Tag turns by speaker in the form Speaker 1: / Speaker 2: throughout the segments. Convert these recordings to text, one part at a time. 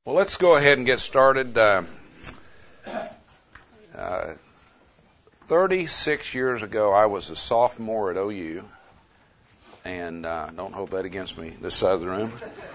Speaker 1: Well, let's go ahead and get started. 36 years ago, I was a sophomore at OU, and don't hold that against me, this side of the room,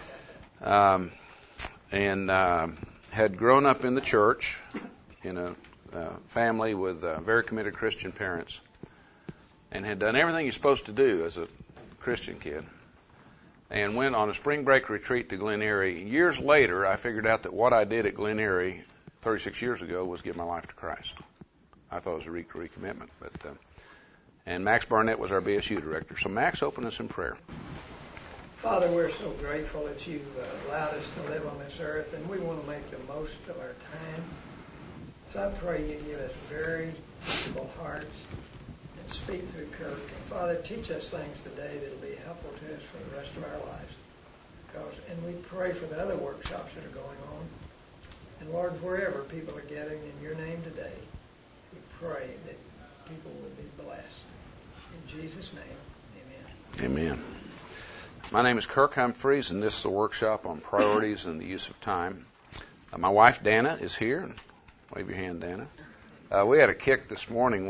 Speaker 1: and had grown up in the church in a family with very committed Christian parents, and had done everything you're supposed to do as a Christian kid, and went on a spring break retreat to Glen Eyrie. Years later, I figured out that what I did at Glen Eyrie 36 years ago was give my life to Christ. I thought it was a recommitment. And Max Barnett was our BSU director. So Max, open us in prayer.
Speaker 2: Father, we're so grateful that you've allowed us to live on this earth, and we want to make the most of our time. So I pray you give us very teachable hearts and speak through Kirk. And Father, teach us things today that will be helpful to us for the rest of our lives. And we pray for the other workshops that are going on. And Lord, wherever people are gathering in your name today, we pray that people will be blessed. In Jesus' name, amen.
Speaker 1: Amen. My name is Kirk Humphreys, and this is a workshop on priorities and the use of time. My wife, Dana, is here. Wave your hand, Dana. We had a kick this morning.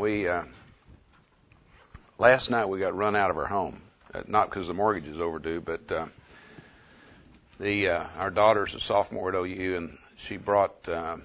Speaker 1: Last night we got run out of our home, not because the mortgage is overdue, but our daughter's a sophomore at OU, and she brought the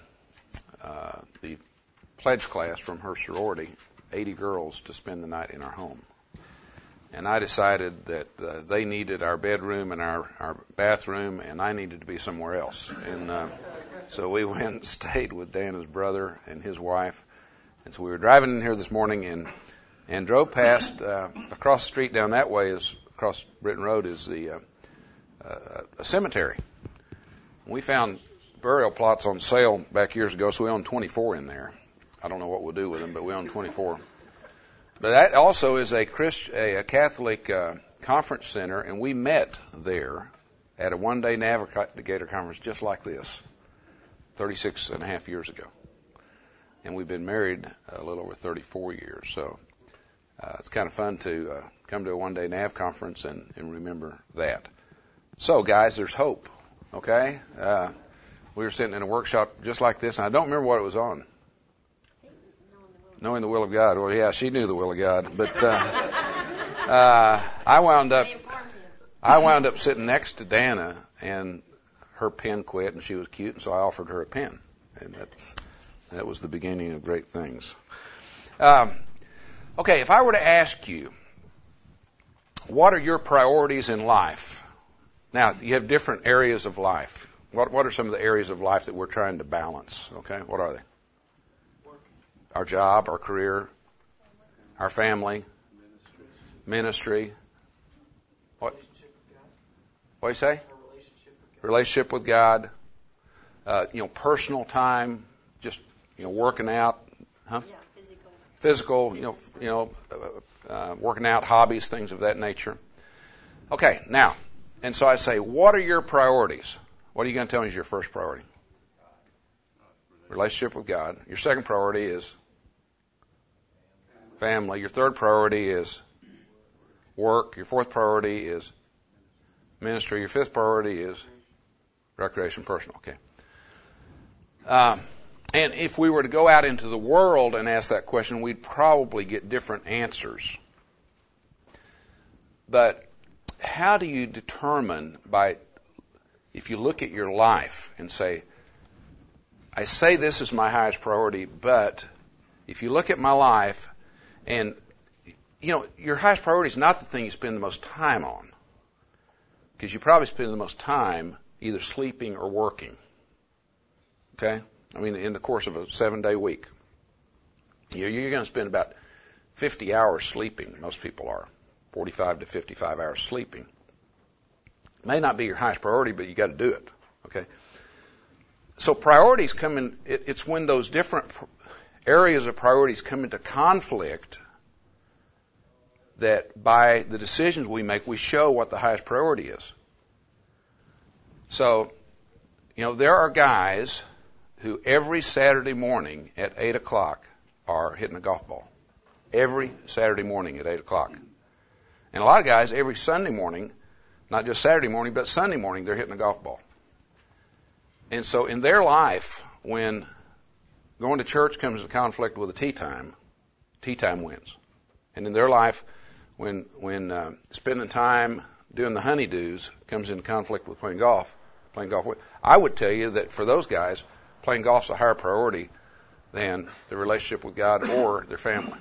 Speaker 1: pledge class from her sorority, 80 girls, to spend the night in our home. And I decided that they needed our bedroom and our bathroom, and I needed to be somewhere else. And so we went and stayed with Dana's brother and his wife. And so we were driving in here this morning and drove past, across the street down that way, across Britton Road, is a cemetery. We found burial plots on sale back years ago, so we own 24 in there. I don't know what we'll do with them, but we own 24. But that also is a Catholic conference center, and we met there at a one-day Navigator conference just like this 36 and a half years ago. And we've been married a little over 34 years, so it's kind of fun to come to a one-day Nav conference and remember that. So, guys, there's hope, okay? We were sitting in a workshop just like this, and I don't remember what it was on. Knowing the will of God. Well, yeah, she knew the will of God, but I wound up sitting next to Dana, and her pen quit, and she was cute, and so I offered her a pen, and that was the beginning of great things. Okay, if I were to ask you, what are your priorities in life? Now, you have different areas of life. What are some of the areas of life that we're trying to balance? Okay, what are they? Our job, our career, our family, ministry. What do you say? Relationship with God. Personal time, just working out, huh? Physical, working out, hobbies, things of that nature. Okay, now, and so I say, what are your priorities? What are you going to tell me is your first priority? Relationship with God. Your second priority is family. Your third priority is work. Your fourth priority is ministry. Your fifth priority is recreation, personal. Okay. And if we were to go out into the world and ask that question, we'd probably get different answers. But how do you determine if you look at your life and say, I say this is my highest priority, but if you look at my life and, your highest priority is not the thing you spend the most time on, because you probably spend the most time either sleeping or working. Okay? I mean, in the course of a 7-day week, you're going to spend about 50 hours sleeping. Most people are 45 to 55 hours sleeping. It may not be your highest priority, but you got to do it. Okay. So priorities come in. It's when those different areas of priorities come into conflict that by the decisions we make, we show what the highest priority is. So, there are guys who every Saturday morning at 8 o'clock are hitting a golf ball. Every Saturday morning at 8 o'clock. And a lot of guys every Sunday morning, not just Saturday morning, but Sunday morning, they're hitting a golf ball. And so in their life, when going to church comes into conflict with a tea time wins. And in their life, when spending time doing the honeydews comes into conflict with playing golf wins. I would tell you that for those guys, playing golf's a higher priority than their relationship with God or their family.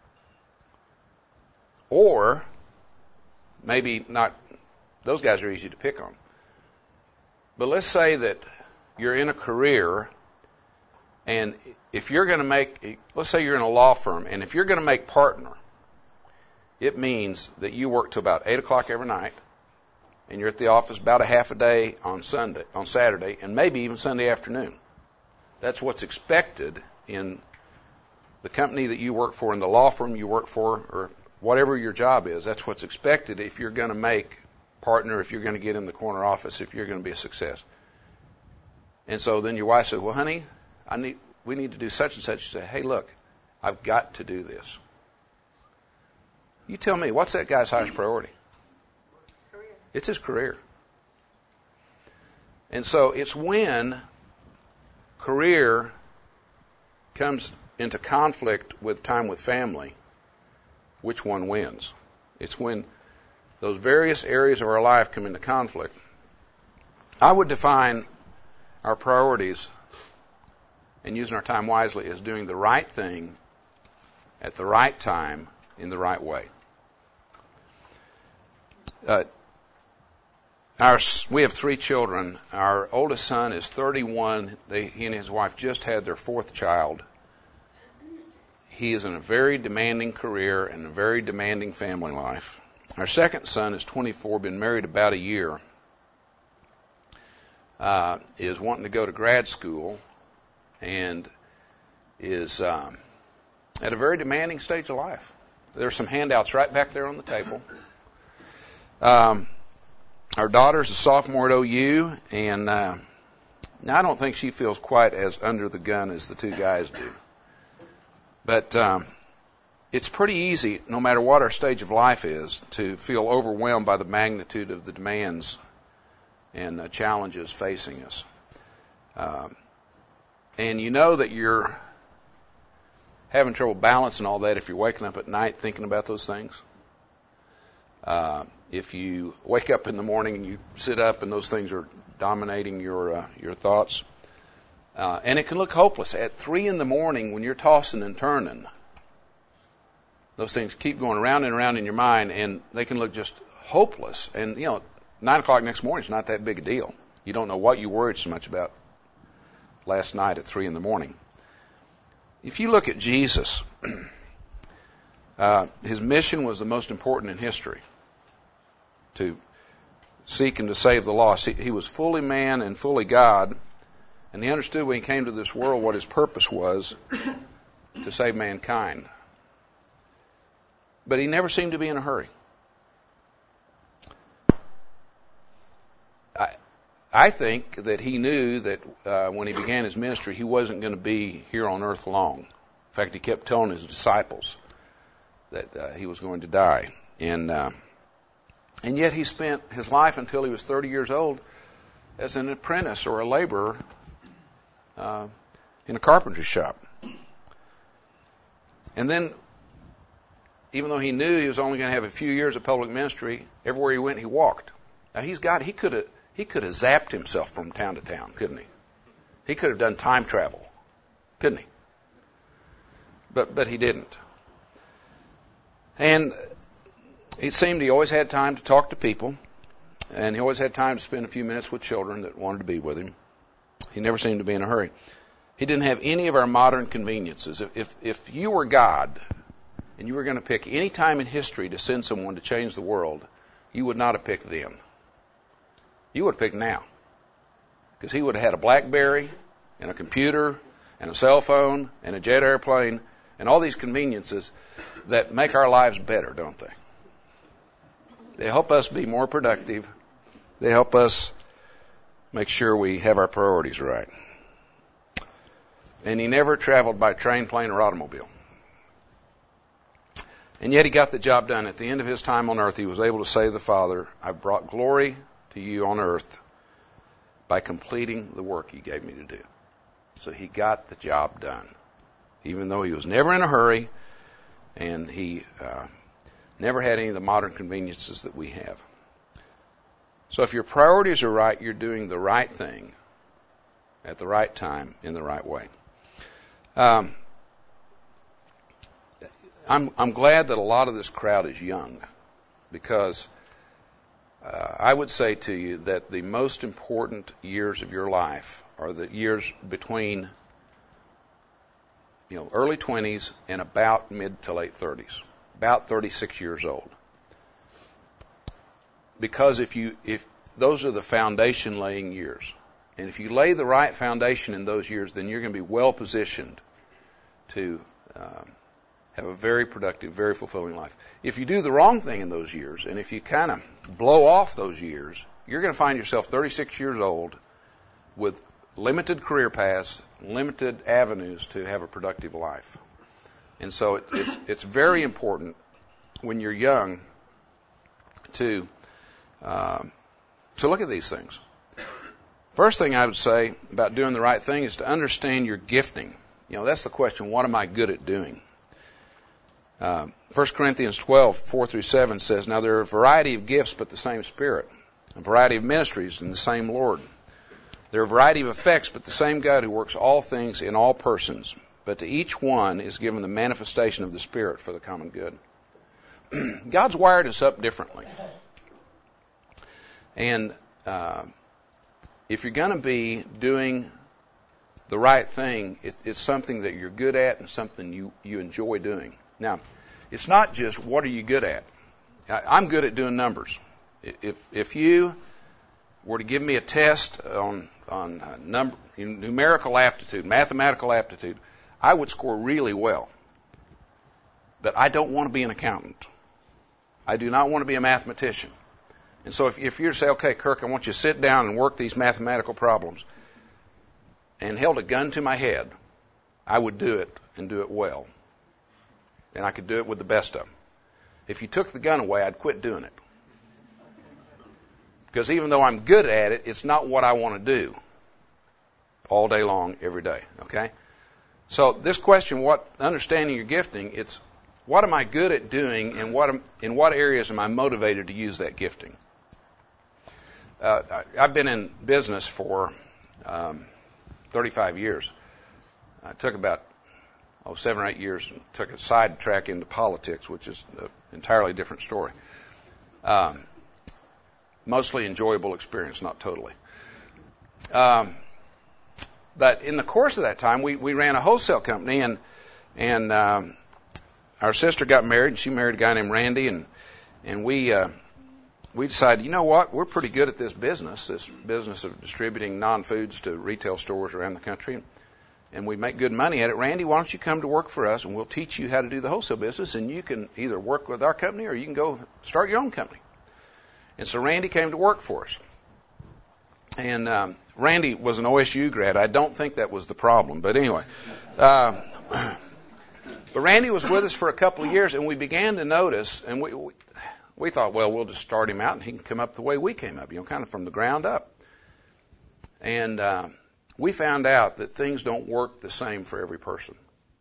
Speaker 1: Or maybe not, those guys are easy to pick on. But let's say that you're in a career, and if you're going to make, let's say you're in a law firm, and if you're going to make partner, it means that you work till about 8 o'clock every night, and you're at the office about a half a day on Saturday, and maybe even Sunday afternoon. That's what's expected in the company that you work for, in the law firm you work for, or whatever your job is. That's what's expected if you're going to make partner, if you're going to get in the corner office, if you're going to be a success. And so then your wife said, well, honey, we need to do such and such. You say, hey, look, I've got to do this. You tell me, what's that guy's highest priority? Career. It's his career. And so it's when career comes into conflict with time with family, which one wins? It's when those various areas of our life come into conflict. I would define our priorities and using our time wisely as doing the right thing at the right time in the right way. We have 3 children. Our oldest son is 31. He and his wife just had their 4th child. He is in a very demanding career and a very demanding family life. Our second son is 24, been married about a year, is wanting to go to grad school, and is at a very demanding stage of life. There's some handouts right back there on the table. Our daughter's a sophomore at OU, and now I don't think she feels quite as under the gun as the 2 guys do. But it's pretty easy, no matter what our stage of life is, to feel overwhelmed by the magnitude of the demands and challenges facing us. And you know that you're having trouble balancing all that if you're waking up at night thinking about those things. If you wake up in the morning and you sit up and those things are dominating your thoughts. And it can look hopeless. At 3 in the morning when you're tossing and turning, those things keep going around and around in your mind, and they can look just hopeless. And, 9 o'clock next morning is not that big a deal. You don't know what you worried so much about last night at 3 in the morning. If you look at Jesus, his mission was the most important in history, to seek and to save the lost. He was fully man and fully God, and he understood when he came to this world what his purpose was, to save mankind. But he never seemed to be in a hurry. I think that he knew that when he began his ministry, he wasn't going to be here on earth long. In fact, he kept telling his disciples that he was going to die. And yet he spent his life until he was 30 years old as an apprentice or a laborer in a carpentry shop. And then, even though he knew he was only going to have a few years of public ministry, everywhere he went, he walked. Now, he could have zapped himself from town to town, couldn't he? He could have done time travel, couldn't he? But he didn't. And it seemed he always had time to talk to people, and he always had time to spend a few minutes with children that wanted to be with him. He never seemed to be in a hurry. He didn't have any of our modern conveniences. If you were God and you were going to pick any time in history to send someone to change the world, you would not have picked then. You would have picked now. Because he would have had a BlackBerry and a computer and a cell phone and a jet airplane and all these conveniences that make our lives better, don't they? They help us be more productive. They help us make sure we have our priorities right. And he never traveled by train, plane, or automobile. And yet he got the job done. At the end of his time on earth, he was able to say to the Father, I've brought glory to you on earth by completing the work you gave me to do. So he got the job done, even though he was never in a hurry, and he never had any of the modern conveniences that we have. So if your priorities are right, you're doing the right thing at the right time in the right way. I'm glad that a lot of this crowd is young, because I would say to you that the most important years of your life are the years between early 20s and about mid to late 30s, about 36 years old. Because if those are the foundation laying years, and if you lay the right foundation in those years, then you're going to be well positioned to have a very productive, very fulfilling life. If you do the wrong thing in those years, and if you kind of blow off those years, you're going to find yourself 36 years old with limited career paths, limited avenues to have a productive life. And so it's very important when you're young to look at these things. First thing I would say about doing the right thing is to understand your gifting. That's the question, what am I good at doing? 1 Corinthians 12, 4-7 says, "Now there are a variety of gifts, but the same Spirit. A variety of ministries, and the same Lord. There are a variety of effects, but the same God who works all things in all persons. But to each one is given the manifestation of the Spirit for the common good." God's wired us up differently. And if you're going to be doing the right thing, it's something that you're good at and something you enjoy doing. Now, it's not just what are you good at. I'm good at doing numbers. If you were to give me a test on numerical aptitude, mathematical aptitude, I would score really well. But I don't want to be an accountant. I do not want to be a mathematician. And so if you say, okay, Kirk, I want you to sit down and work these mathematical problems, and held a gun to my head, I would do it and do it well. And I could do it with the best of them. If you took the gun away, I'd quit doing it. Because even though I'm good at it, it's not what I want to do all day long, every day. Okay? So this question, understanding your gifting, it's what am I good at doing, and in what areas am I motivated to use that gifting? I've been in business for 35 years. I took about 7 or 8 years and took a side track into politics, which is an entirely different story. Mostly enjoyable experience, not totally. But in the course of that time, we ran a wholesale company, and our sister got married, and she married a guy named Randy, and we decided, you know what, we're pretty good at this business of distributing non-foods to retail stores around the country, and we make good money at it. Randy, why don't you come to work for us, and we'll teach you how to do the wholesale business, and you can either work with our company or you can go start your own company. And so Randy came to work for us. And Randy was an OSU grad. I don't think that was the problem, but anyway. But Randy was with us for a couple of years, and we began to notice, and we thought, well, we'll just start him out, and he can come up the way we came up, kind of from the ground up. And we found out that things don't work the same for every person.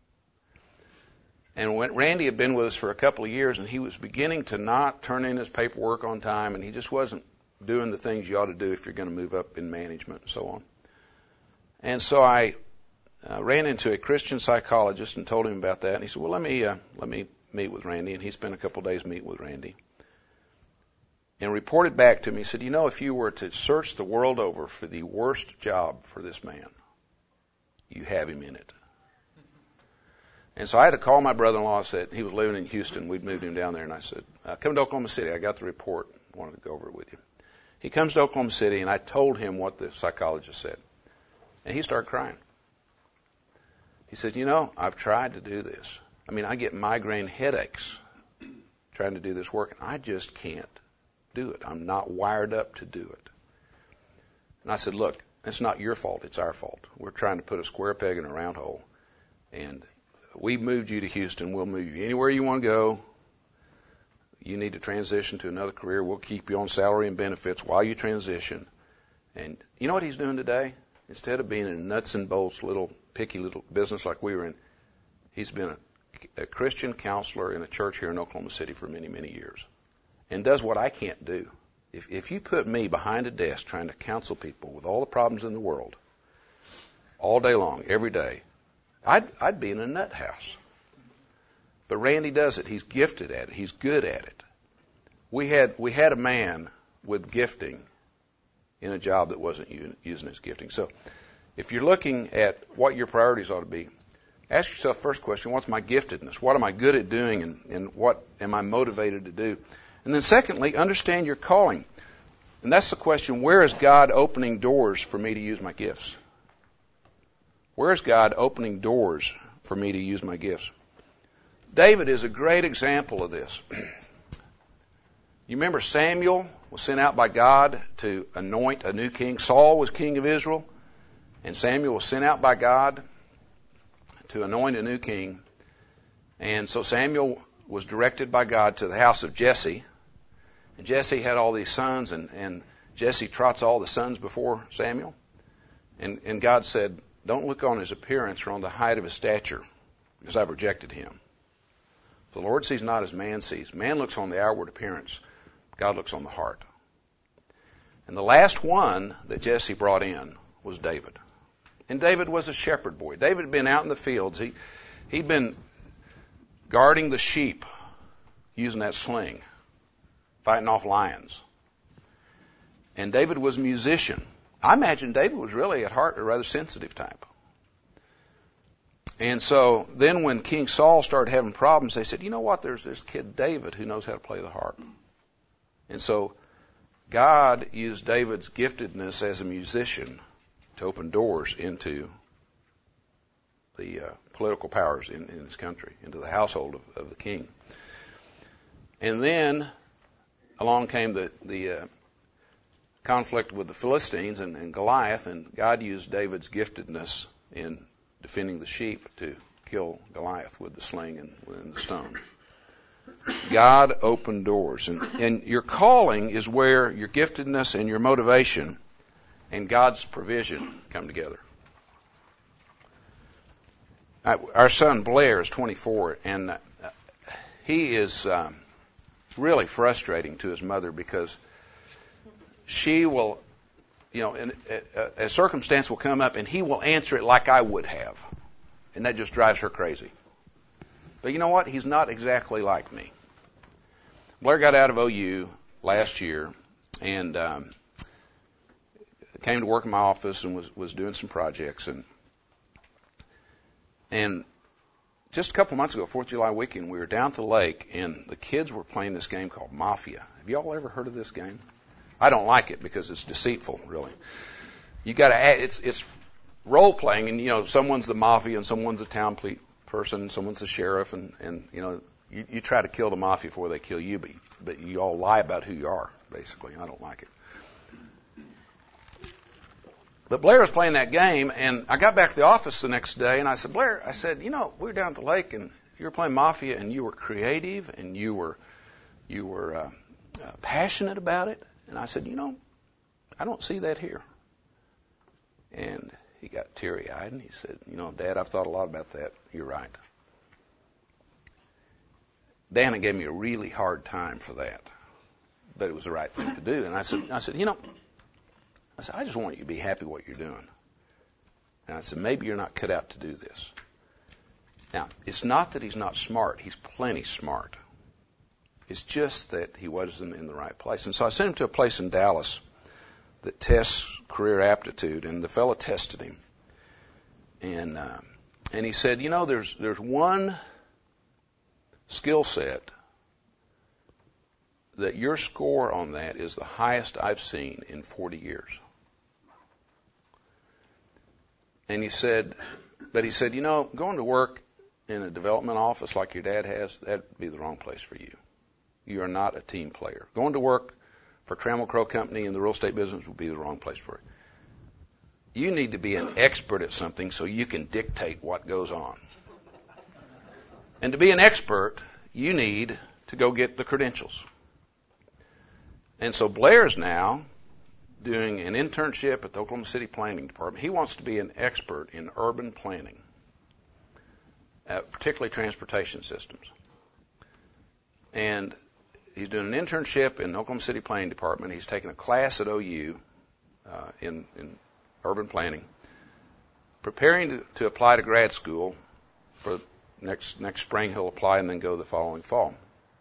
Speaker 1: And when Randy had been with us for a couple of years, and he was beginning to not turn in his paperwork on time, and he just wasn't doing the things you ought to do if you're going to move up in management and so on. And so I ran into a Christian psychologist and told him about that. And he said, well, let me meet with Randy. And he spent a couple of days meeting with Randy. And reported back to me, he said, if you were to search the world over for the worst job for this man, you have him in it. And so I had to call my brother-in-law. I said, he was living in Houston. We'd moved him down there. And I said, come to Oklahoma City. I got the report. I wanted to go over it with you. He comes to Oklahoma City, and I told him what the psychologist said. And he started crying. He said, I've tried to do this. I get migraine headaches trying to do this work, and I just can't do it. I'm not wired up to do it. And I said, look, it's not your fault. It's our fault. We're trying to put a square peg in a round hole. And we moved you to Houston. We'll move you anywhere you want to go. You need to transition to another career. We'll keep you on salary and benefits while you transition. And you know what he's doing today? Instead of being in a nuts and bolts little picky little business like we were in, he's been a Christian counselor in a church here in Oklahoma City for many, many years, and does what I can't do. If you put me behind a desk trying to counsel people with all the problems in the world, all day long, every day, I'd be in a nut house. But Randy does it. He's gifted at it. He's good at it. We had a man with gifting in a job that wasn't using his gifting. So if you're looking at what your priorities ought to be, ask yourself first question, what's my giftedness? What am I good at doing, and what am I motivated to do? And then secondly, understand your calling. And that's the question, where is God opening doors for me to use my gifts? Where is God opening doors for me to use my gifts? David is a great example of this. You remember Samuel was sent out by God to anoint a new king. Saul was king of Israel, and Samuel was sent out by God to anoint a new king. And so Samuel was directed by God to the house of Jesse. And Jesse had all these sons, and Jesse trots all the sons before Samuel. And God said, don't look on his appearance or on the height of his stature, because I've rejected him. The Lord sees not as man sees. Man looks on the outward appearance. God looks on the heart. And the last one that Jesse brought in was David. And David was a shepherd boy. David had been out in the fields. He'd been guarding the sheep using that sling, fighting off lions. And David was a musician. I imagine David was really at heart a rather sensitive type. And so then when King Saul started having problems, they said, you know what, there's this kid David who knows how to play the harp. And so God used David's giftedness as a musician to open doors into the political powers in his country, into the household of the king. And then along came the conflict with the Philistines and Goliath, and God used David's giftedness in defending the sheep to kill Goliath with the sling and the stone. God opened doors. And your calling is where your giftedness and your motivation and God's provision come together. Our son Blair is 24, and he is really frustrating to his mother because she will, a circumstance will come up and he will answer it like I would have. And that just drives her crazy. But you know what? He's not exactly like me. Blair got out of OU last year and came to work in my office and was doing some projects. And just a couple months ago, 4th of July weekend, we were down at the lake and the kids were playing this game called Mafia. Have you all ever heard of this game? I don't like it because it's deceitful, really. You got to add, it's role playing, and someone's the mafia and someone's a town person, someone's the sheriff, and you try to kill the mafia before they kill you, but you all lie about who you are, basically. I don't like it. But Blair was playing that game, and I got back to the office the next day, and I said, Blair, we were down at the lake, and you were playing Mafia, and you were creative, and you were passionate about it. And I said, I don't see that here. And he got teary-eyed, and he said, Dad, I've thought a lot about that. You're right. Dana gave me a really hard time for that, but it was the right thing to do. And I said, I just want you to be happy what you're doing. And I said, maybe you're not cut out to do this. Now, it's not that he's not smart. He's plenty smart. It's just that he wasn't in the right place. And so I sent him to a place in Dallas that tests career aptitude, and the fellow tested him. And he said, there's one skill set that your score on that is the highest I've seen in 40 years. And he said, going to work in a development office like your dad has, that'd be the wrong place for you. You are not a team player. Going to work for Trammell Crow Company in the real estate business would be the wrong place for you. You need to be an expert at something so you can dictate what goes on. And to be an expert, you need to go get the credentials. And so Blair's now doing an internship at the Oklahoma City Planning Department. He wants to be an expert in urban planning, particularly transportation systems. And he's doing an internship in the Oklahoma City Planning Department. He's taking a class at OU in urban planning, preparing to apply to grad school. For next spring he'll apply and then go the following fall.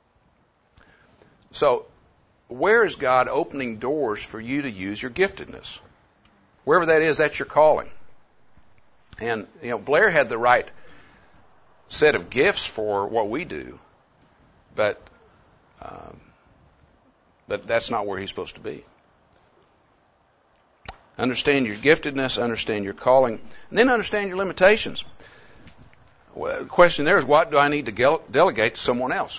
Speaker 1: So where is God opening doors for you to use your giftedness? Wherever that is, that's your calling. And Blair had the right set of gifts for what we do, but that's not where he's supposed to be. Understand your giftedness, understand your calling, and then understand your limitations. Well, the question there is, what do I need to delegate to someone else?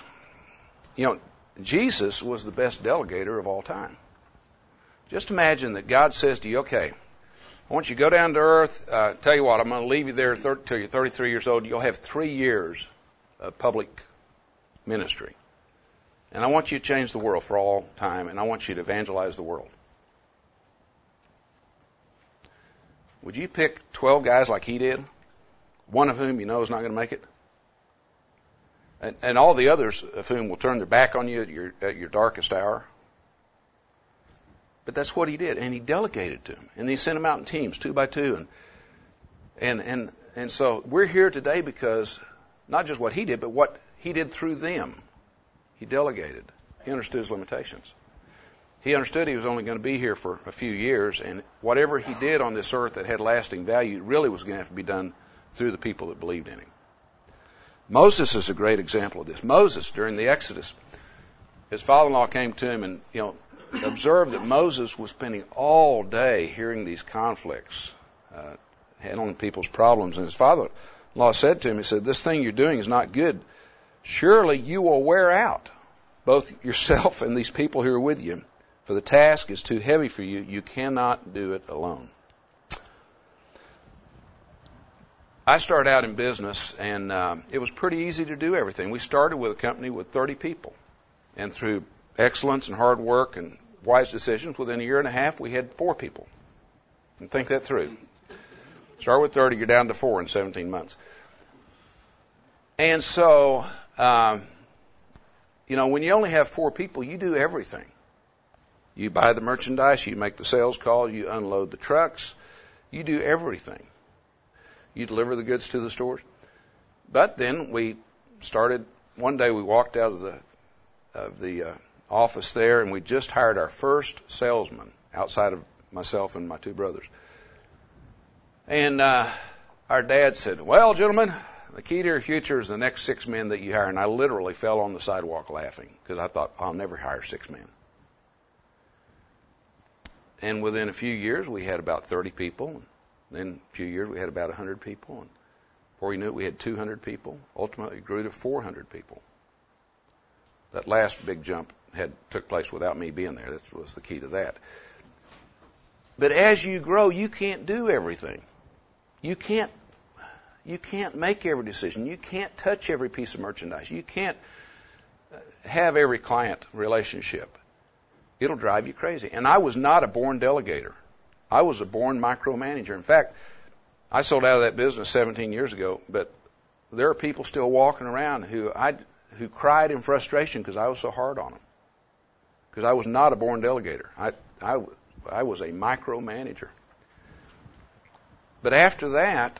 Speaker 1: Jesus was the best delegator of all time. Just imagine that God says to you, okay, I want you to go down to earth. Tell you what, I'm going to leave you there till you're 33 years old. You'll have 3 years of public ministry. And I want you to change the world for all time, and I want you to evangelize the world. Would you pick 12 guys like he did, one of whom you know is not going to make it? And all the others of whom will turn their back on you at your darkest hour? But that's what he did, and he delegated to them. And he sent them out in teams, 2 by 2. And so we're here today because not just what he did, but what he did through them. He delegated. He understood his limitations. He understood he was only going to be here for a few years, and whatever he did on this earth that had lasting value really was going to have to be done through the people that believed in him. Moses is a great example of this. Moses, during the Exodus, his father-in-law came to him and, observed that Moses was spending all day hearing these conflicts, handling people's problems. And his father-in-law said to him, he said, this thing you're doing is not good. Surely you will wear out both yourself and these people who are with you, for the task is too heavy for you. You cannot do it alone. I started out in business, and it was pretty easy to do everything. We started with a company with 30 people, and through excellence and hard work and wise decisions, within a year and a half, we had 4 people. And think that through. Start with 30, you're down to 4 in 17 months. And so, when you only have 4 people, you do everything. You buy the merchandise, you make the sales calls, you unload the trucks, you do everything. You deliver the goods to the stores. But then we started, one day we walked out of the office there, and we just hired our first salesman outside of myself and my 2 brothers. And our dad said, well, gentlemen, the key to your future is the next 6 men that you hire. And I literally fell on the sidewalk laughing because I thought, I'll never hire 6 men. And within a few years, we had about 30 people. Then a few years, we had about 100 people. And before you knew it, we had 200 people. Ultimately, it grew to 400 people. That last big jump took place without me being there. That was the key to that. But as you grow, you can't do everything. You can't make every decision. You can't touch every piece of merchandise. You can't have every client relationship. It'll drive you crazy. And I was not a born delegator. I was a born micromanager. In fact, I sold out of that business 17 years ago, but there are people still walking around who cried in frustration because I was so hard on them. Because I was not a born delegator. I was a micromanager. But after that,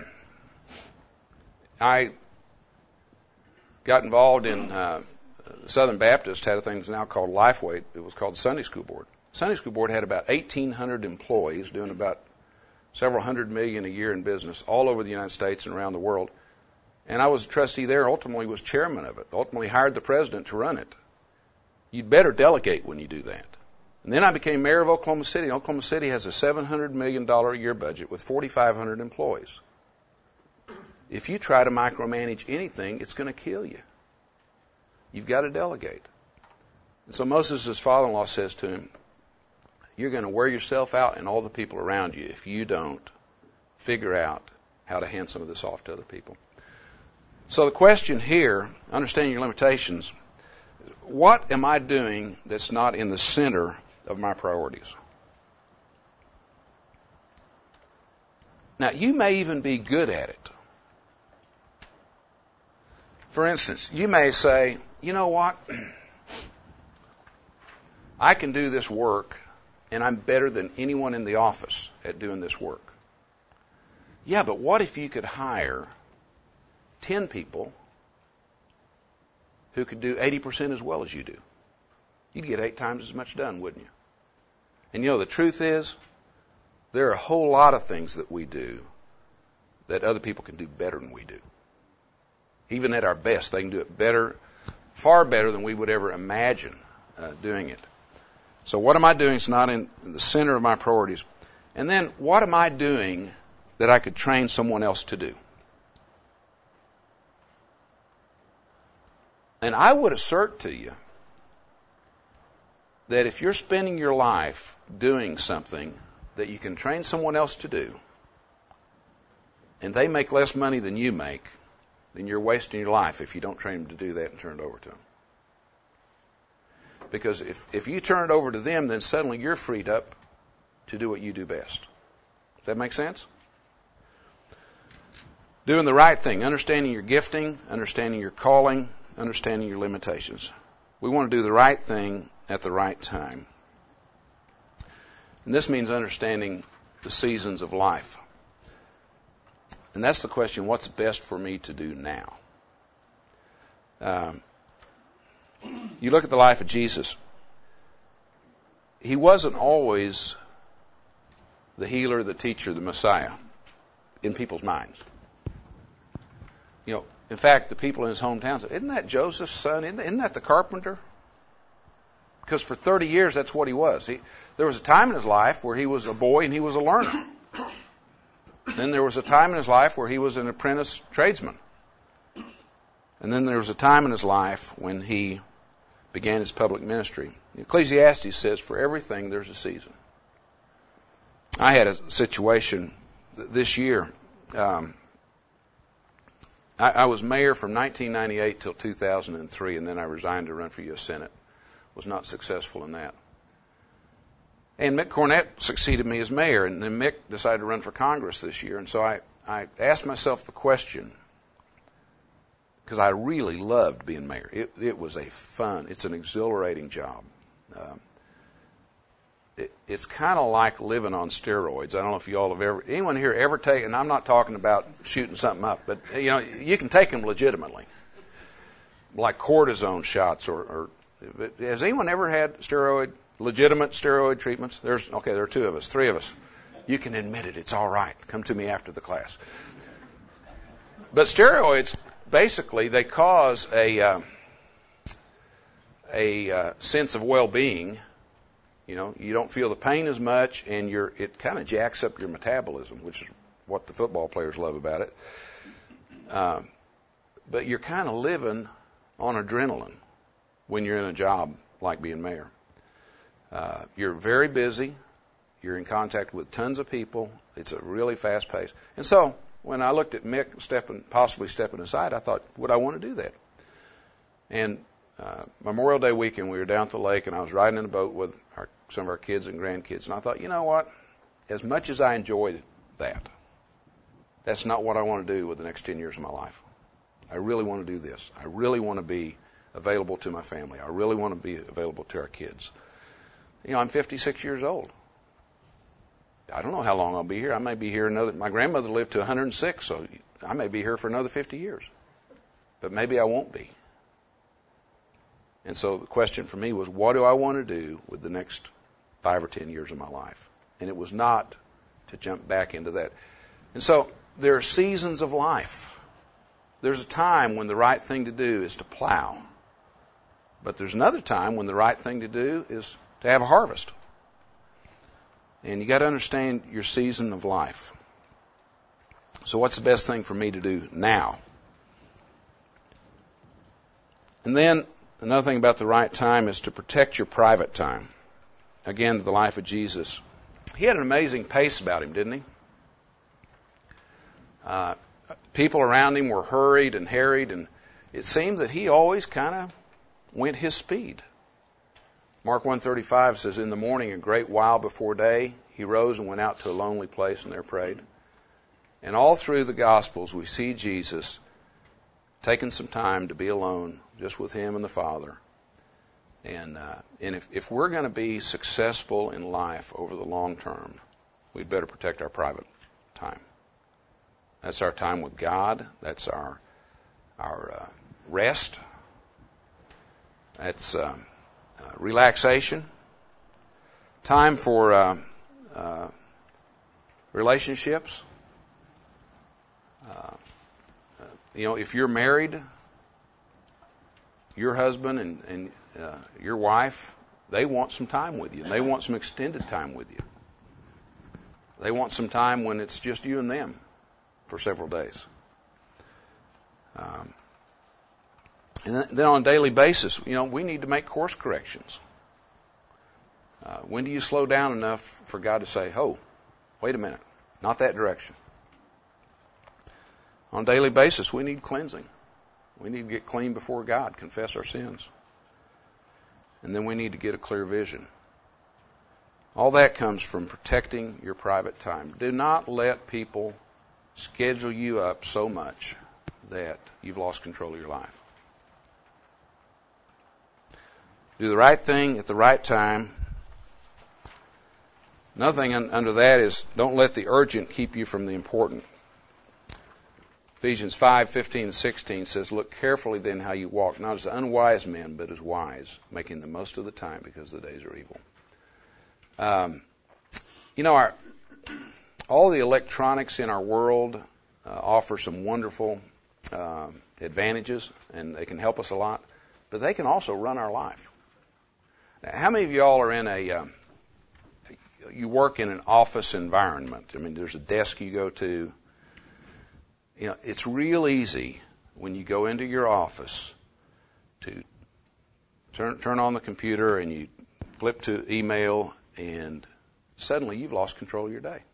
Speaker 1: I got involved in Southern Baptist, had a thing that's now called Lifeway. It was called the Sunday School Board. Sunday School Board had about 1,800 employees doing about several $100 million a year in business all over the United States and around the world. And I was a trustee there, ultimately was chairman of it, ultimately hired the president to run it. You'd better delegate when you do that. And then I became mayor of Oklahoma City. Oklahoma City has a $700 million a year budget with 4,500 employees. If you try to micromanage anything, it's going to kill you. You've got to delegate. And so Moses' father-in-law says to him, you're going to wear yourself out and all the people around you if you don't figure out how to hand some of this off to other people. So the question here, understanding your limitations, what am I doing that's not in the center of my priorities? Now, you may even be good at it. For instance, you may say, you know what? I can do this work, and I'm better than anyone in the office at doing this work. Yeah, but what if you could hire 10 people who could do 80% as well as you do? You'd get 8 times as much done, wouldn't you? And you know, the truth is, there are a whole lot of things that we do that other people can do better than we do. Even at our best, they can do it better, far better than we would ever imagine doing it. So what am I doing is not in the center of my priorities. And then what am I doing that I could train someone else to do? And I would assert to you that if you're spending your life doing something that you can train someone else to do, and they make less money than you make, then you're wasting your life if you don't train them to do that and turn it over to them. Because if you turn it over to them, then suddenly you're freed up to do what you do best. Does that make sense? Doing the right thing, understanding your gifting, understanding your calling, understanding your limitations. We want to do the right thing at the right time. And this means understanding the seasons of life. And that's the question, what's best for me to do now? You look at the life of Jesus. He wasn't always the healer, the teacher, the Messiah in people's minds. You know, in fact, the people in his hometown said, isn't that Joseph's son? Isn't that the carpenter? Because for 30 years, that's what he was. There was a time in his life where he was a boy and he was a learner. Then there was a time in his life where he was an apprentice tradesman. And then there was a time in his life when he began his public ministry. Ecclesiastes says, for everything there's a season. I had a situation this year. I was mayor from 1998 till 2003, and then I resigned to run for U.S. Senate. Was not successful in that. And Mick Cornett succeeded me as mayor, and then Mick decided to run for Congress this year. And so I asked myself the question, because I really loved being mayor. It was it's an exhilarating job. It's kind of like living on steroids. I don't know if you all have anyone here ever taken, and I'm not talking about shooting something up, but you know, you can take them legitimately, like cortisone shots or has anyone ever had legitimate steroid treatments? There are 2 of us, 3 of us. You can admit it. It's all right. Come to me after the class. But steroids, basically, they cause a sense of well-being. You know, you don't feel the pain as much, and it kind of jacks up your metabolism, which is what the football players love about it. But you're kind of living on adrenaline when you're in a job like being mayor. You're very busy. You're in contact with tons of people. It's a really fast pace. And so when I looked at Mick possibly stepping aside, I thought, would I want to do that? And Memorial Day weekend, we were down at the lake, and I was riding in a boat with some of our kids and grandkids. And I thought, you know what? As much as I enjoyed that, that's not what I want to do with the next 10 years of my life. I really want to do this. I really want to be available to my family. I really want to be available to our kids. You know, I'm 56 years old. I don't know how long I'll be here. I may be here my grandmother lived to 106, so I may be here for another 50 years. But maybe I won't be. And so the question for me was, what do I want to do with the next 5 or 10 years of my life? And it was not to jump back into that. And so there are seasons of life. There's a time when the right thing to do is to plow. But there's another time when the right thing to do is to have a harvest. And you got to understand your season of life. So what's the best thing for me to do now? And then another thing about the right time is to protect your private time. Again, the life of Jesus. He had an amazing pace about him, didn't he? People around him were hurried and harried, and it seemed that he always kind of went his speed. Mark 1:35 says, in the morning, a great while before day, he rose and went out to a lonely place and there prayed. And all through the Gospels, we see Jesus taking some time to be alone, just with Him and the Father. And if we're going to be successful in life over the long term, we'd better protect our private time. That's our time with God. That's our rest. That's relaxation. Time for relationships. If you're married, your husband and your wife, they want some time with you. And they want some extended time with you. They want some time when it's just you and them for several days. And then on a daily basis, we need to make course corrections. When do you slow down enough for God to say, oh, wait a minute, not that direction? On a daily basis, we need cleansing. We need to get clean before God, confess our sins. And then we need to get a clear vision. All that comes from protecting your private time. Do not let people schedule you up so much that you've lost control of your life. Do the right thing at the right time. Another thing under that is don't let the urgent keep you from the important. Ephesians 5:15-16 says, look carefully then how you walk, not as unwise men, but as wise, making the most of the time because the days are evil. All the electronics in our world offer some wonderful advantages, and they can help us a lot, but they can also run our life. Now, how many of y'all are you work in an office environment? I mean, there's a desk you go to. It's real easy when you go into your office to turn on the computer and you flip to email, and suddenly you've lost control of your day.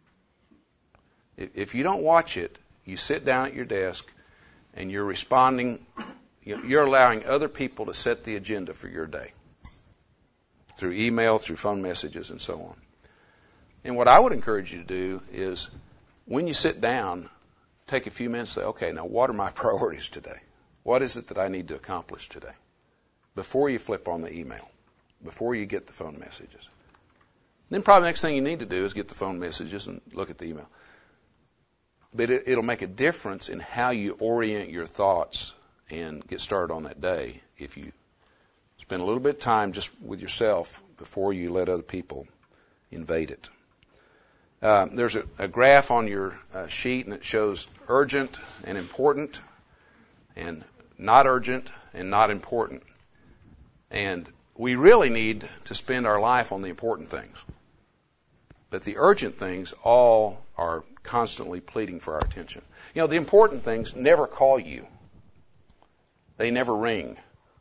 Speaker 1: If you don't watch it, you sit down at your desk and you're responding, you're allowing other people to set the agenda for your day through email, through phone messages, and so on. And what I would encourage you to do is when you sit down, take a few minutes and say, okay, now what are my priorities today? What is it that I need to accomplish today? Before you flip on the email, before you get the phone messages. Then probably the next thing you need to do is get the phone messages and look at the email. But it'll make a difference in how you orient your thoughts and get started on that day if you spend a little bit of time just with yourself before you let other people invade it. There's a graph on your sheet, and it shows urgent and important, and not urgent and not important. And we really need to spend our life on the important things. But the urgent things all are constantly pleading for our attention. The important things never call you. They never ring.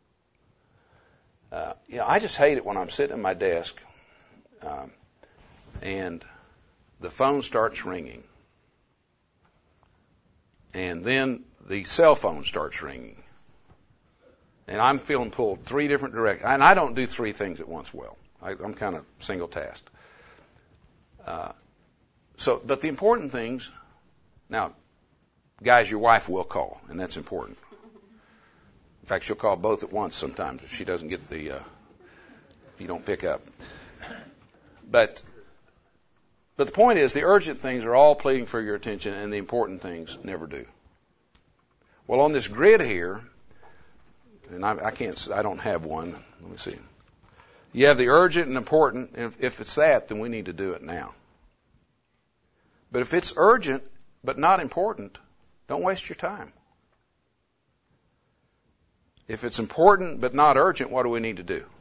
Speaker 1: I just hate it when I'm sitting at my desk and the phone starts ringing. And then the cell phone starts ringing. And I'm feeling pulled three different directions. And I don't do three things at once well. I'm kind of single-tasked. But the important things, now, guys, your wife will call, and that's important. In fact, she'll call both at once sometimes if she doesn't get if you don't pick up. But the point is, the urgent things are all pleading for your attention, and the important things never do. Well, on this grid here, and I don't have one. Let me see. You have the urgent and important, and if it's that, then we need to do it now. But if it's urgent but not important, don't waste your time. If it's important but not urgent, what do we need to do?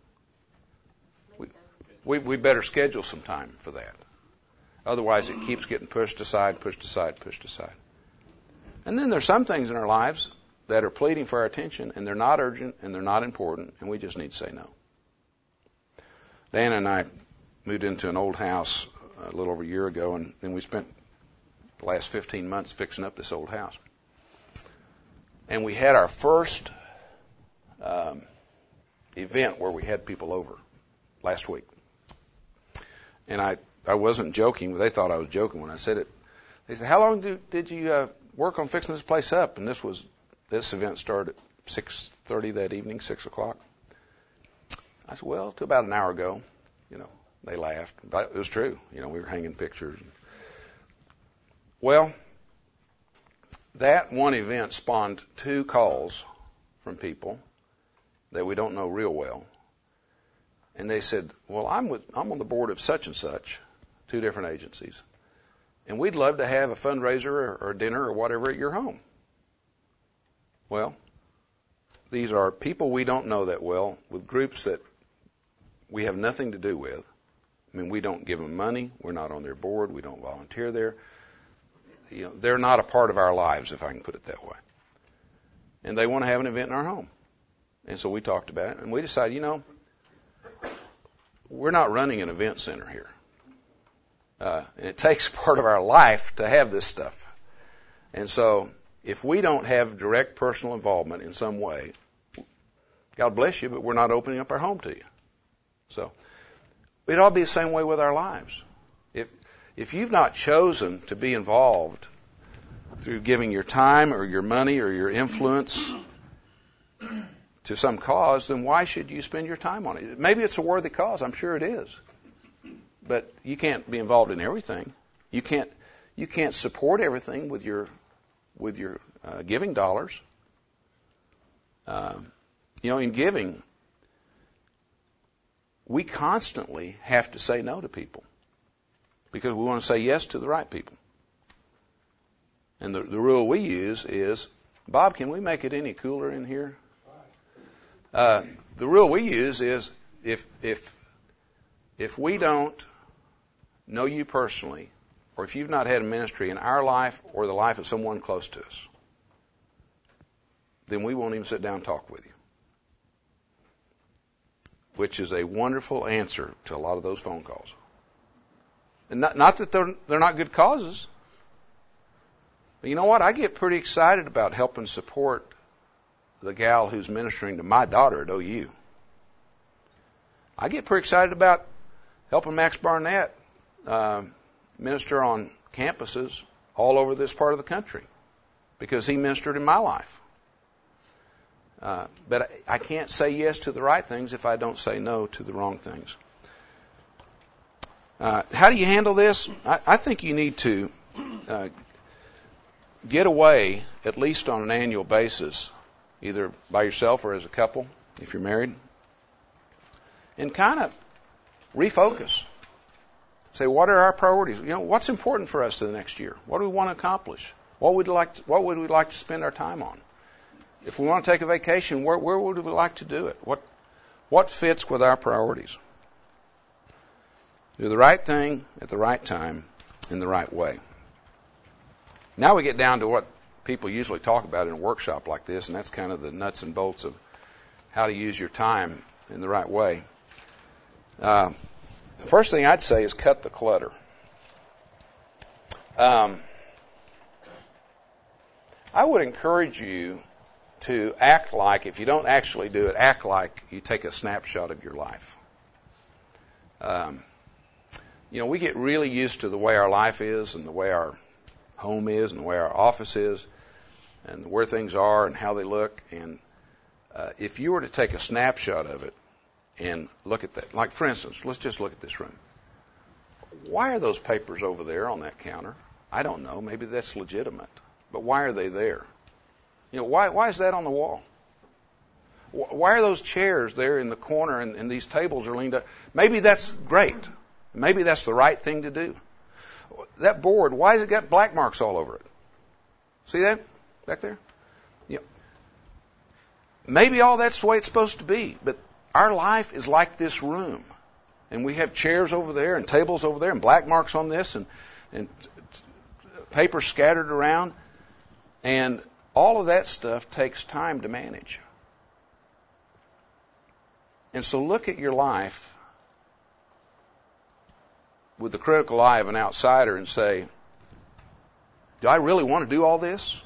Speaker 1: We better schedule some time for that. Otherwise, it keeps getting pushed aside. And then there's some things in our lives that are pleading for our attention, and they're not urgent, and they're not important, and we just need to say no. Dan and I moved into an old house a little over a year ago, and then we spent the last 15 months fixing up this old house. And we had our first event where we had people over last week. And I wasn't joking, but they thought I was joking when I said it. They said, how long did you work on fixing this place up? And this event started at 6:30 that evening, 6 o'clock. I said, well, to about an hour ago. They laughed. But it was true. We were hanging pictures. Well, that one event spawned 2 calls from people that we don't know real well. And they said, well, I'm on the board of such and such, 2 different agencies, and we'd love to have a fundraiser or dinner or whatever at your home. Well, these are people we don't know that well with groups that we have nothing to do with. I mean, we don't give them money. We're not on their board. We don't volunteer there. They're not a part of our lives, if I can put it that way. And they want to have an event in our home. And so we talked about it, and we decided, we're not running an event center here. And it takes part of our life to have this stuff. And so if we don't have direct personal involvement in some way, God bless you, but we're not opening up our home to you. So it ought to be the same way with our lives. If you've not chosen to be involved through giving your time or your money or your influence to some cause, then why should you spend your time on it? Maybe it's a worthy cause. I'm sure it is. But you can't be involved in everything. You can't support everything with your giving dollars. In giving, we constantly have to say no to people because we want to say yes to the right people. And the rule we use is, Bob, can we make it any cooler in here? The rule we use is if we don't know you personally, or if you've not had a ministry in our life or the life of someone close to us, then we won't even sit down and talk with you. Which is a wonderful answer to a lot of those phone calls. And not that they're not good causes. But you know what? I get pretty excited about helping support the gal who's ministering to my daughter at OU. I get pretty excited about helping Max Barnett minister on campuses all over this part of the country because he ministered in my life. But I can't say yes to the right things if I don't say no to the wrong things. How do you handle this? I think you need to get away, at least on an annual basis, either by yourself or as a couple, if you're married, and kind of refocus. Say, what are our priorities? What's important for us for the next year? What do we want to accomplish? What would we like to spend our time on? If we want to take a vacation, where would we like to do it? What fits with our priorities? Do the right thing at the right time in the right way. Now we get down to what people usually talk about in a workshop like this, and that's kind of the nuts and bolts of how to use your time in the right way. The first thing I'd say is cut the clutter. I would encourage you to act like, if you don't actually do it, act like you take a snapshot of your life. We get really used to the way our life is and the way our home is and the way our office is and where things are and how they look. And if you were to take a snapshot of it and look at that, like for instance, let's just look at this room. Why are those papers over there on that counter? I don't know. Maybe that's legitimate. But why are they there? Why is that on the wall? Why are those chairs there in the corner and these tables are leaned up? Maybe that's great. Maybe that's the right thing to do. That board, why has it got black marks all over it? See that back there? Maybe all that's the way it's supposed to be, but our life is like this room. And we have chairs over there and tables over there and black marks on this and papers scattered around. And all of that stuff takes time to manage. And so look at your life with the critical eye of an outsider and say, do I really want to do all this?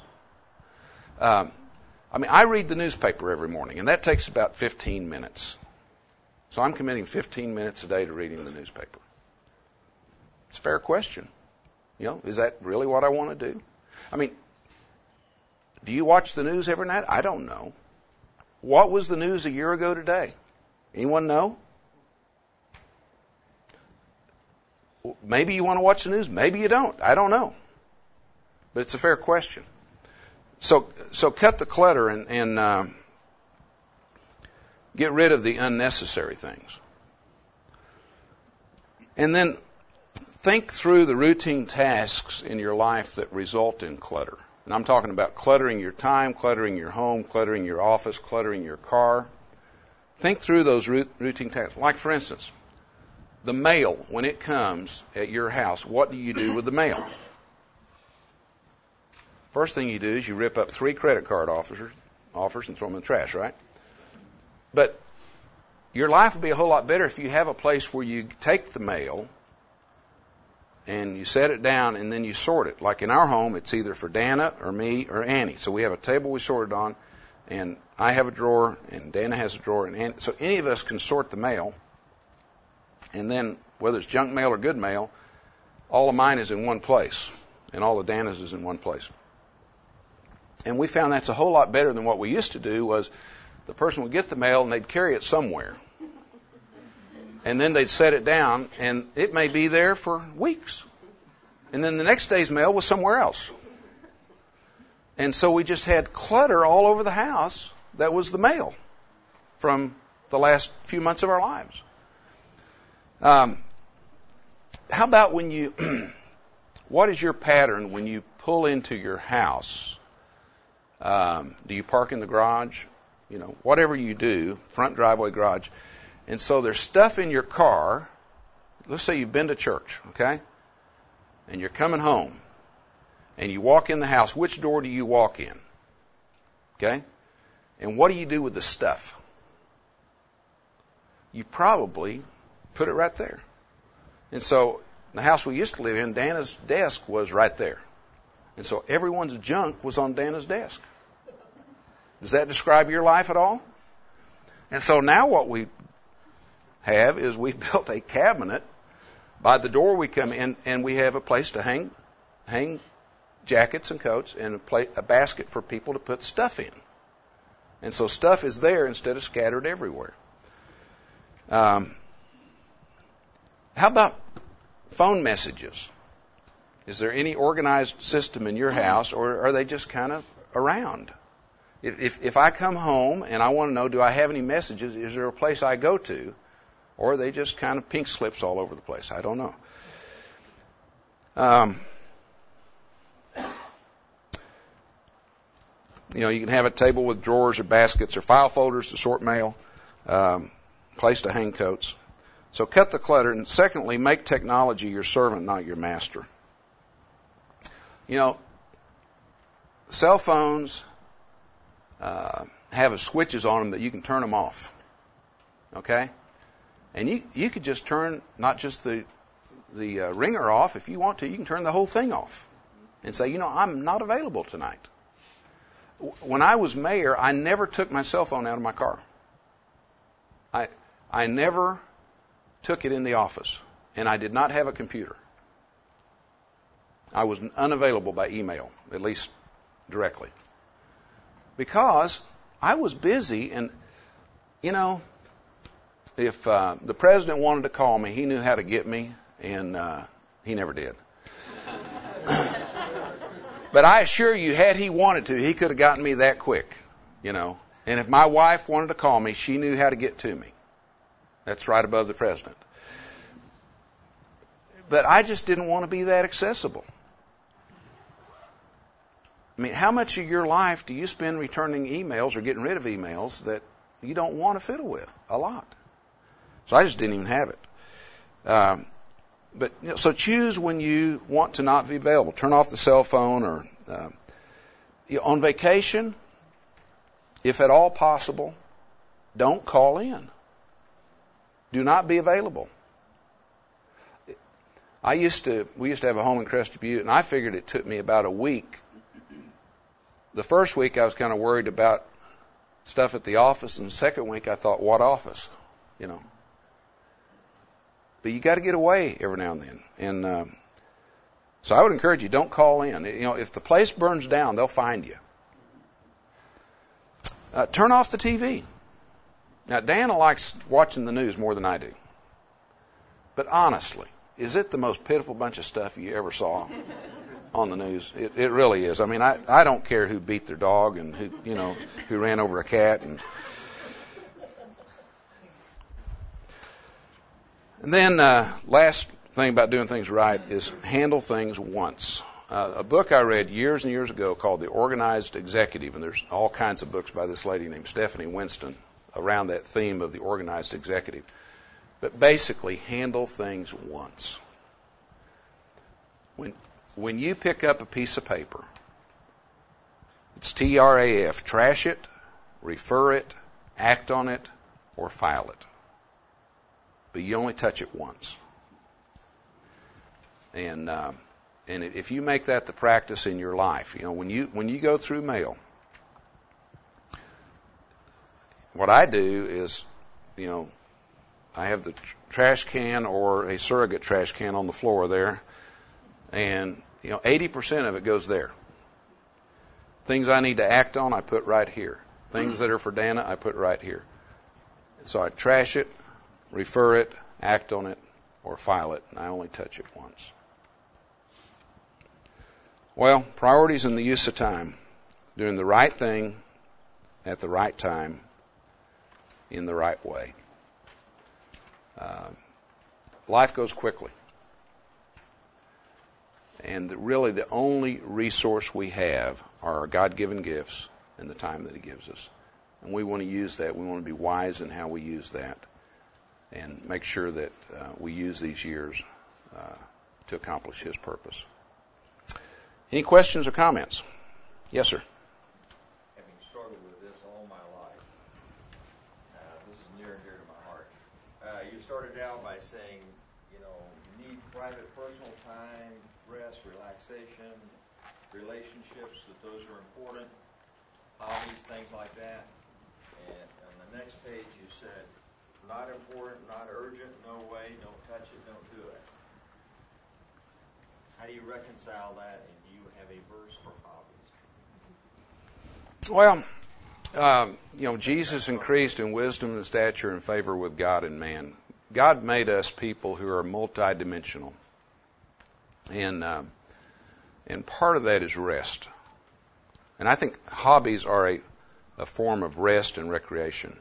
Speaker 1: I read the newspaper every morning, and that takes about 15 minutes. So I'm committing 15 minutes a day to reading the newspaper. It's a fair question. Is that really what I want to do? I mean, do you watch the news every night? I don't know. What was the news a year ago today? Anyone know? Maybe you want to watch the news. Maybe you don't. I don't know. But it's a fair question. So cut the clutter and get rid of the unnecessary things. And then think through the routine tasks in your life that result in clutter. And I'm talking about cluttering your time, cluttering your home, cluttering your office, cluttering your car. Think through those routine tasks. Like, for instance, the mail, when it comes at your house, what do you do with the mail? First thing you do is you rip up 3 credit card offers and throw them in the trash, right? But your life will be a whole lot better if you have a place where you take the mail and you set it down and then you sort it. Like in our home, it's either for Dana or me or Annie. So we have a table we sort it on, and I have a drawer, and Dana has a drawer, and Annie. So any of us can sort the mail, and then whether it's junk mail or good mail, all of mine is in one place, and all of Dana's is in one place. And we found that's a whole lot better than what we used to do. Was the person would get the mail and they'd carry it somewhere. And then they'd set it down, and it may be there for weeks. And then the next day's mail was somewhere else. And so we just had clutter all over the house that was the mail from the last few months of our lives. How about when you, what is your pattern when you pull into your house? Do you park in the garage? Whatever you do, front driveway, garage. And so there's stuff in your car. Let's say you've been to church, okay? And you're coming home. And you walk in the house. Which door do you walk in? Okay? And what do you do with the stuff? You probably put it right there. And so the house we used to live in, Dana's desk was right there. And so everyone's junk was on Dana's desk. Does that describe your life at all? And so now what we have is we've built a cabinet by the door we come in, and we have a place to hang jackets and coats, and a basket for people to put stuff in. And so stuff is there instead of scattered everywhere. How about phone messages? Is there any organized system in your house, or are they just kind of around? If I come home and I want to know, do I have any messages, is there a place I go to? Or are they just kind of pink slips all over the place? I don't know. You can have a table with drawers or baskets or file folders to sort mail, place to hang coats. So cut the clutter. And secondly, make technology your servant, not your master. Cell phones have switches on them that you can turn them off. Okay? And you could just turn not just the ringer off. If you want to, you can turn the whole thing off and say, I'm not available tonight. When I was mayor, I never took my cell phone out of my car. I never took it in the office, and I did not have a computer. I was unavailable by email, at least directly, because I was busy. And if the president wanted to call me, he knew how to get me, and he never did. But I assure you, had he wanted to, he could have gotten me that quick, And if my wife wanted to call me, she knew how to get to me. That's right above the president. But I just didn't want to be that accessible. I mean, how much of your life do you spend returning emails or getting rid of emails that you don't want to fiddle with? A lot. So I just didn't even have it. So choose when you want to not be available. Turn off the cell phone, or on vacation, if at all possible, don't call in. Do not be available. We used to have a home in Crested Butte, and I figured it took me about a week. The first week I was kind of worried about stuff at the office, and the second week I thought, what office? But you got to get away every now and then. And So I would encourage you, don't call in. If the place burns down, they'll find you. Turn off the TV. Now, Dana likes watching the news more than I do. But honestly, is it the most pitiful bunch of stuff you ever saw on the news? It really is. I mean, I don't care who beat their dog and who ran over a cat. And then last thing about doing things right is handle things once. A book I read years and years ago called The Organized Executive, and there's all kinds of books by this lady named Stephanie Winston around that theme of the organized executive. But basically, handle things once. When you pick up a piece of paper, it's TRAF, trash it, refer it, act on it, or file it. But you only touch it once. And if you make that the practice in your life, when you go through mail, what I do is, I have the trash can or a surrogate trash can on the floor there, and 80% of it goes there. Things I need to act on, I put right here. Things that are for Dana, I put right here. So I trash it, refer it, act on it, or file it, and I only touch it once. Well, priorities in the use of time. Doing the right thing at the right time in the right way. Life goes quickly. And really the only resource we have are our God-given gifts and the time that He gives us. And we want to use that. We want to be wise in how we use that and make sure that we use these years to accomplish His purpose. Any questions or comments? Yes, sir.
Speaker 3: Having struggled with this all my life, this is near and dear to my heart. You started out by saying, you need private personal time, rest, relaxation, relationships, that those are important, hobbies, things like that. And on the next page you said, not important, not urgent, no way, don't touch it, don't do it. How do you reconcile that, and do you have a verse for hobbies?
Speaker 1: Well, Jesus increased in wisdom and stature and favor with God and man. God made us people who are multidimensional. And part of that is rest. And I think hobbies are a form of rest and recreation.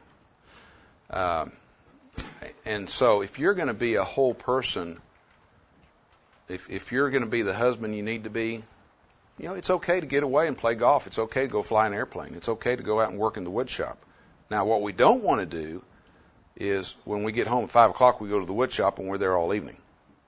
Speaker 1: And so if you're going to be a whole person, if you're going to be the husband you need to be, it's okay to get away and play golf. It's okay to go fly an airplane. It's okay to go out and work in the wood shop. Now, what we don't want to do is when we get home at 5 o'clock, we go to the wood shop and we're there all evening.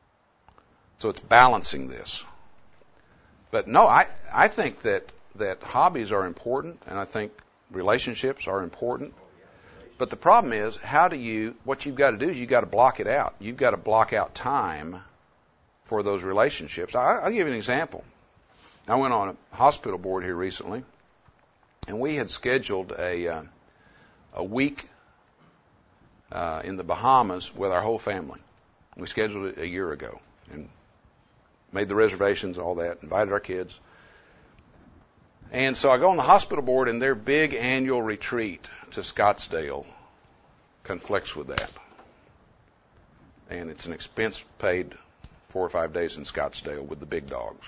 Speaker 1: So it's balancing this. But no, I think that hobbies are important, and I think relationships are important. But the problem is, what you've got to do is you've got to block it out. You've got to block out time for those relationships. I'll give you an example. I went on a hospital board here recently, and we had scheduled a week in the Bahamas with our whole family. We scheduled it a year ago and made the reservations and all that, invited our kids. And so I go on the hospital board, and their big annual retreat to Scottsdale conflicts with that. And it's an expense paid 4 or 5 days in Scottsdale with the big dogs.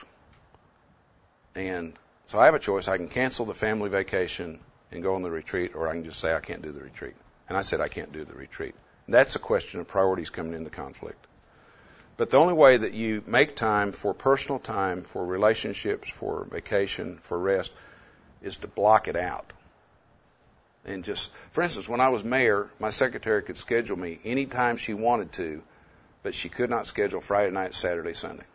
Speaker 1: And so I have a choice. I can cancel the family vacation and go on the retreat, or I can just say I can't do the retreat. And I said I can't do the retreat. That's a question of priorities coming into conflict. But the only way that you make time for personal time, for relationships, for vacation, for rest, is to block it out. And just, for instance, when I was mayor, my secretary could schedule me anytime she wanted to, but she could not schedule Friday night, Saturday, Sunday,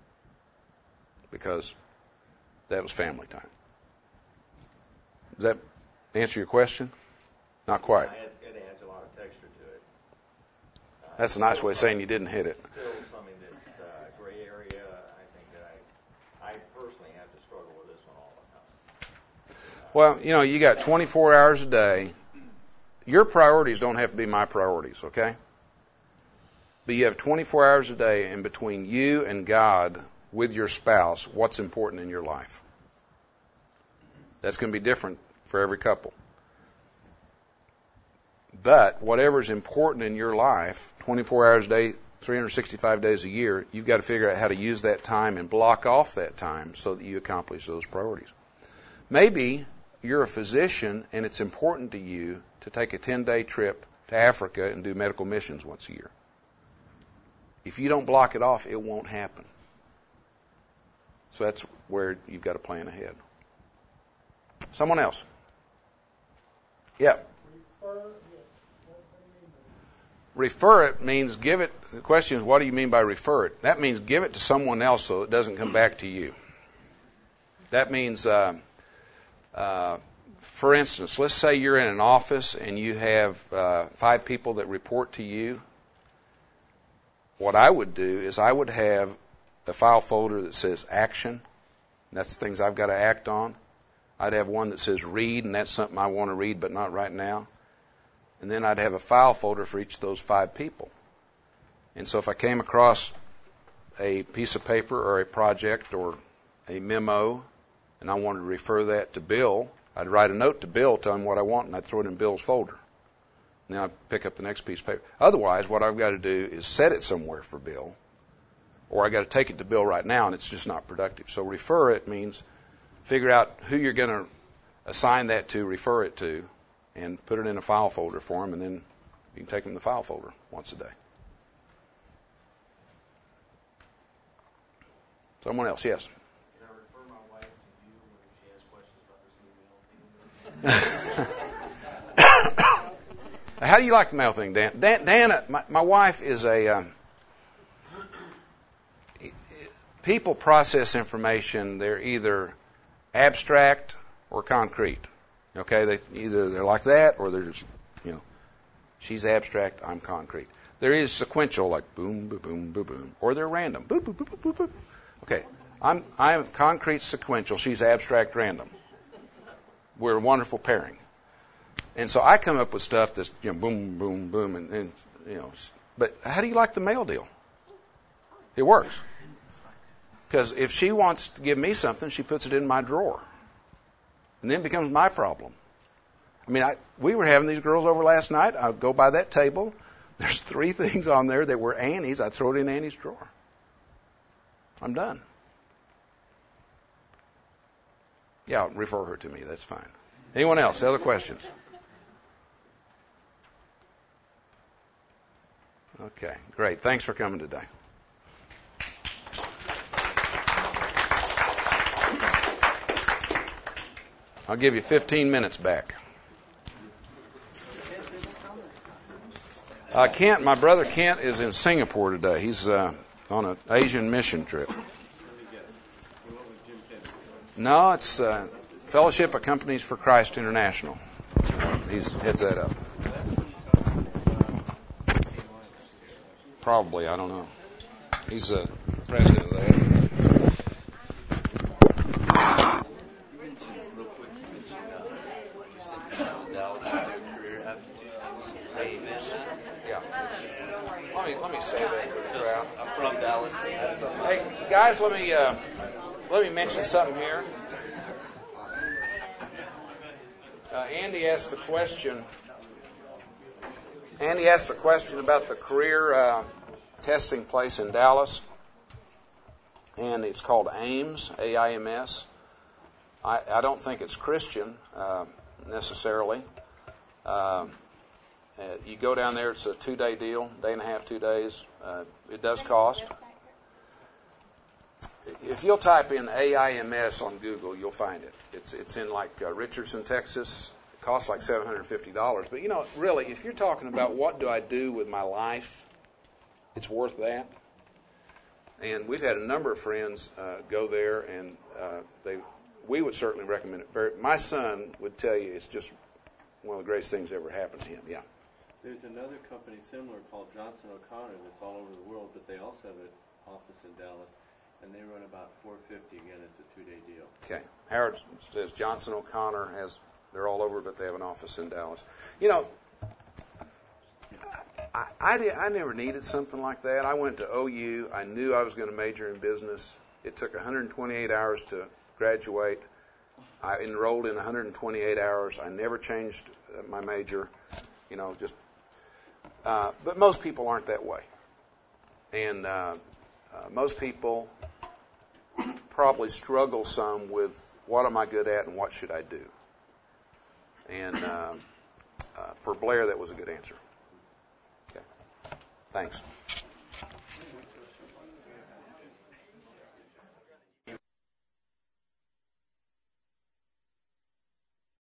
Speaker 1: because that was family time. Does that answer your question? Not quite.
Speaker 3: It adds a lot of texture to it.
Speaker 1: That's a nice way of saying you didn't hit it.
Speaker 3: Still something that's a gray area. I think that I personally have to struggle with this one all the time.
Speaker 1: Well, you got 24 hours a day. Your priorities don't have to be my priorities, okay? But you have 24 hours a day, and between you and God, with your spouse what's important in your life. That's going to be different for every couple. But whatever's important in your life, 24 hours a day, 365 days a year, you've got to figure out how to use that time and block off that time so that you accomplish those priorities. Maybe you're a physician and it's important to you to take a 10-day trip to Africa and do medical missions once a year. If you don't block it off, it won't happen. So that's where you've got to plan ahead. Someone else? Yeah. Refer it means give it. The question is, what do you mean by refer it? That means give it to someone else so it doesn't come back to you. That means, for instance, let's say you're in an office and you have 5 people that report to you. What I would do is I would have a file folder that says action. That's the things I've got to act on. I'd have one that says read, and that's something I want to read, but not right now. And then I'd have a file folder for each of those 5 people. And so if I came across a piece of paper or a project or a memo, and I wanted to refer that to Bill, I'd write a note to Bill telling him what I want, and I'd throw it in Bill's folder. And then I'd pick up the next piece of paper. Otherwise, what I've got to do is set it somewhere for Bill, or I've got to take it to Bill right now, and it's just not productive. So refer it means figure out who you're going to assign that to, refer it to, and put it in a file folder for him, and then you can take him the file folder once a day. Someone else, yes?
Speaker 4: Can I refer my wife to you when she has questions about this new mail thing?
Speaker 1: How do you like the mail thing, Dan? Dan, my wife is a... people process information, they're either abstract or concrete. Okay, they're like that, or they're just, she's abstract, I'm concrete. There is sequential, like boom, boom, boom, boom, boom, or they're random, boop, boop, boop, boop, boop. Okay, I'm concrete, sequential. She's abstract, random. We're a wonderful pairing, and so I come up with stuff that's boom, boom, boom, and. But how do you like the mail deal? It works, because if she wants to give me something, she puts it in my drawer. And then it becomes my problem. I mean, we were having these girls over last night. I would go by that table. There's 3 things on there that were Annie's. I throw it in Annie's drawer. I'm done. Yeah, refer her to me. That's fine. Anyone else? Other questions? Okay, great. Thanks for coming today. I'll give you 15 minutes back. Kent, my brother Kent, is in Singapore today. He's on an Asian mission trip. No, it's Fellowship of Companies for Christ International. He heads that up. Probably, I don't know. He's the president of that. Let me say that to the crowd.
Speaker 4: I'm from Dallas.
Speaker 1: Hey, guys, let me mention something here. Andy asked the question about the career testing place in Dallas, and it's called AIMS, AIMS. I don't think it's Christian necessarily. You go down there, it's a 2-day deal, day and a half, 2 days. It does cost. If you'll type in AIMS on Google, you'll find it. It's in Richardson, Texas. It costs like $750. But really, if you're talking about what do I do with my life, it's worth that. And we've had a number of friends go there, and we would certainly recommend it. My son would tell you it's just one of the greatest things that ever happened to him. Yeah.
Speaker 5: There's another company similar called Johnson O'Connor that's all over the world, but they also have an office in Dallas, and they run about $450 again. It's a 2-day deal.
Speaker 1: Okay. Howard says Johnson O'Connor they're all over, but they have an office in Dallas. I never needed something like that. I went to OU. I knew I was going to major in business. It took 128 hours to graduate. I enrolled in 128 hours. I never changed my major, but most people aren't that way. And most people probably struggle some with what am I good at and what should I do. And for Blair, that was a good answer. Okay. Thanks.